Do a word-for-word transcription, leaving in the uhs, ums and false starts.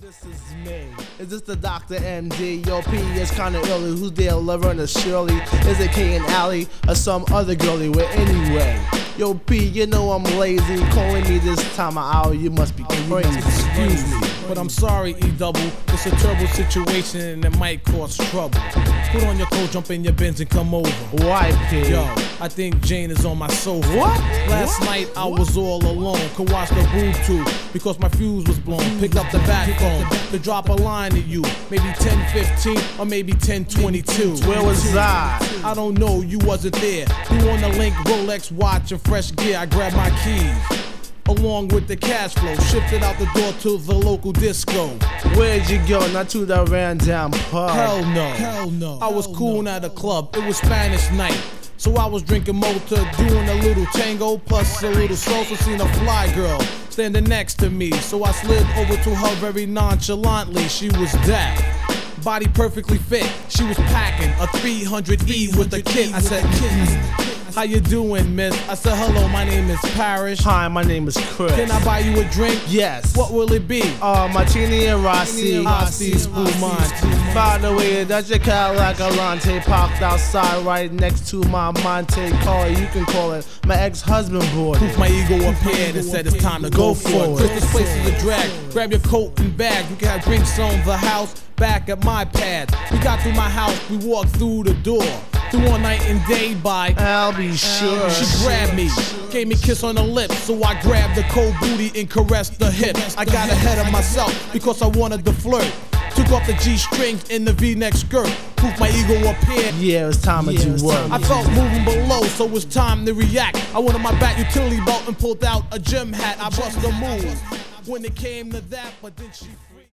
This is me. Is this the Doctor M D? Yo, P is kinda early. Who's there? Laverne or Shirley? Is it Kay and Allie or some other girlie? Well, anyway, yo, P, you know I'm lazy. Calling me this time of hour, you must be crazy. Excuse me, but I'm sorry, E double. It's a terrible situation and it might cause trouble. Put on your coat, jump in your Benz and come over. Why, P? Yo, I think Jane is on my sofa. What? Last What? night I was all alone. Could watch the boob tube because my fuse was blown. Picked up the back phone to drop a line to you. Maybe ten fifteen or maybe ten twenty-two. Where was I? I don't know, you wasn't there. You on the link, Rolex watch and fresh gear. I grabbed my keys along with the cash flow, shifted out the door to the local disco. Where'd you go? Not to the ran down pub. Hell no, hell no. I was cool at a club, it was Spanish night. So I was drinking Mota, doing a little tango, plus a little salsa, seen a fly girl standing next to me. So I slid over to her very nonchalantly, she was that. Body perfectly fit, she was packing a three hundred E with a kit. I said, how you doing, miss? I said, hello, my name is Parrish. Hi, my name is Chris. Can I buy you a drink? Yes. What will it be? Uh, Martini and Rossi. Rossi, Spumante. By the way, that's your Cadillac Alante parked outside right next to my Monte Carlo. You can call it my ex-husband boy. Poof, my ego appeared and said it's time to go, Go for for it. it. Chris, this place is a drag. Grab your coat and bag. You can have drinks on the house, back at my pad. We got through my house, we walked through the door. Through all night and day by I'll be sure. She grabbed me, gave me a kiss on the lips. So I grabbed the cold booty and caressed the hip. I got ahead of myself because I wanted to flirt. Took off the G-string in the V-neck skirt. Poof, my ego appeared. Yeah, it was time Yeah, to do work. I felt moving below, so it was time to react. I went on my back utility belt and pulled out a gym hat. I bust a move when it came to that, but then she